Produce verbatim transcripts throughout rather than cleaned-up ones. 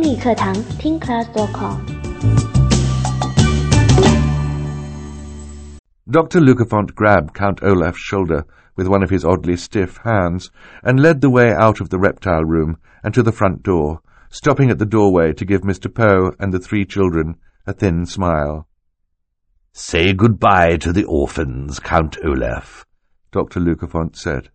英语课堂听 class dot com。 Doctor Lucafont grabbed Count Olaf's shoulder with one of his oddly stiff hands and led the way out of the reptile room and to the front door, stopping at the doorway to give Mister Poe and the three children a thin smile. "Say goodbye to the orphans, Count Olaf," Doctor Lucafont said.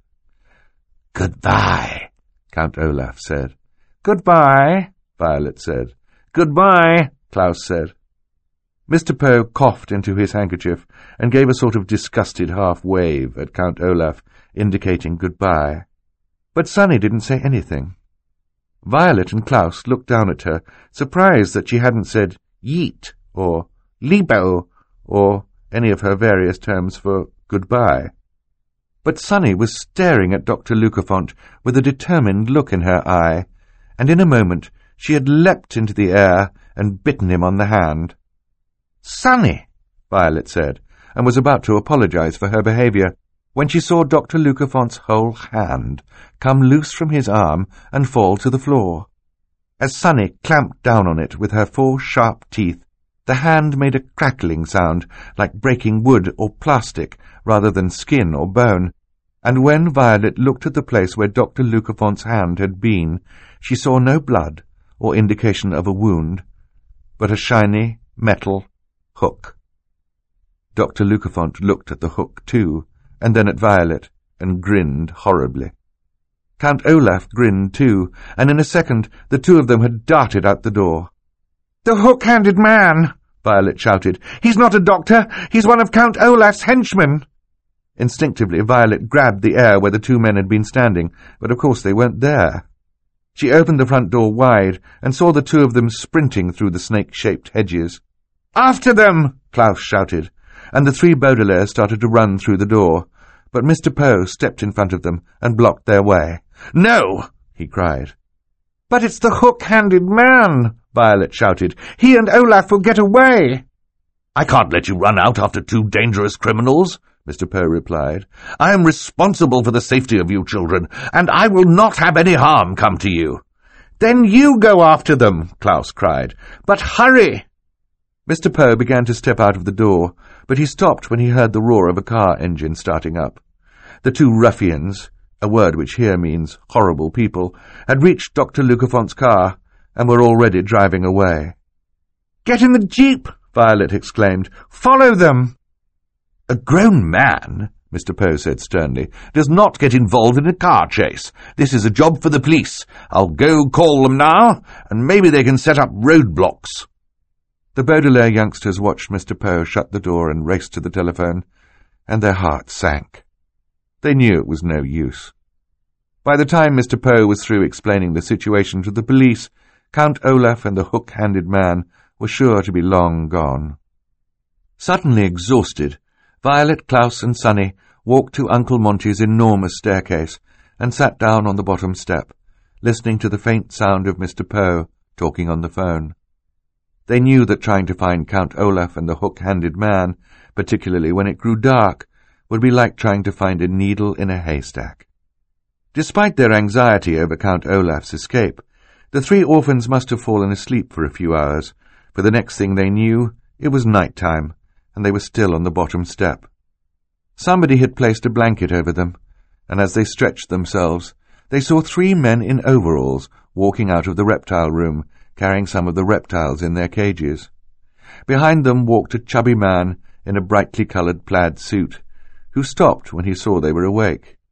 "Goodbye," Count Olaf said. "Goodbye," Violet said. "Goodbye," Klaus said. Mister Poe coughed into his handkerchief and gave a sort of disgusted half-wave at Count Olaf, indicating goodbye. But Sonny didn't say anything. Violet and Klaus looked down at her, surprised that she hadn't said yeet or libo or any of her various terms for goodbye. But Sonny was staring at Doctor Lucafont with a determined look in her eye, and in a moment she had leapt into the air and bitten him on the hand. "Sonny," Violet said, and was about to apologize for her behavior, when she saw Doctor Lucafont's whole hand come loose from his arm and fall to the floor. As Sonny clamped down on it with her four sharp teeth, the hand made a crackling sound like breaking wood or plastic rather than skin or bone, and when Violet looked at the place where Doctor Lucafont's hand had been, she saw no blood or indication of a wound, but a shiny metal hook. Doctor Lucafont looked at the hook too, and then at Violet, and grinned horribly. Count Olaf grinned too, and in a second the two of them had darted out the door. "The hook-handed man!" Violet shouted. "He's not a doctor! He's one of Count Olaf's henchmen!" Instinctively, Violet grabbed the air where the two men had been standing, but of course they weren't there. She opened the front door wide and saw the two of them sprinting through the snake-shaped hedges. "After them!" Klaus shouted, and the three Baudelaires started to run through the door, but Mister Poe stepped in front of them and blocked their way. "No!" he cried. "But it's the hook-handed man!" Violet shouted. "He and Olaf will get away!" "I can't let you run out after two dangerous criminals," Mister Poe replied. "I am responsible for the safety of you children, and I will not have any harm come to you." "Then you go after them!" Klaus cried. "But hurry!" Mister Poe began to step out of the door, but he stopped when he heard the roar of a car engine starting up. The two ruffians, a word which here means horrible people, had reached Doctor Lucafont's car and were already driving away. "Get in the jeep!" Violet exclaimed. "Follow them!" "A grown man," Mister Poe said sternly, "does not get involved in a car chase. This is a job for the police. I'll go call them now, and maybe they can set up roadblocks." The Baudelaire youngsters watched Mister Poe shut the door and race to the telephone, and their hearts sank. They knew it was no use. By the time Mister Poe was through explaining the situation to the police, Count Olaf and the hook-handed man were sure to be long gone. Suddenly exhausted, Violet, Klaus, and Sonny walked to Uncle Monty's enormous staircase and sat down on the bottom step, listening to the faint sound of Mister Poe talking on the phone. They knew that trying to find Count Olaf and the hook-handed man, particularly when it grew dark, would be like trying to find a needle in a haystack. Despite their anxiety over Count Olaf's escape, the three orphans must have fallen asleep for a few hours, for the next thing they knew, it was night time, and they were still on the bottom step. Somebody had placed a blanket over them, and as they stretched themselves, they saw three men in overalls walking out of the reptile room, carrying some of the reptiles in their cages. Behind them walked a chubby man in a brightly coloured plaid suit, who stopped when he saw they were awake.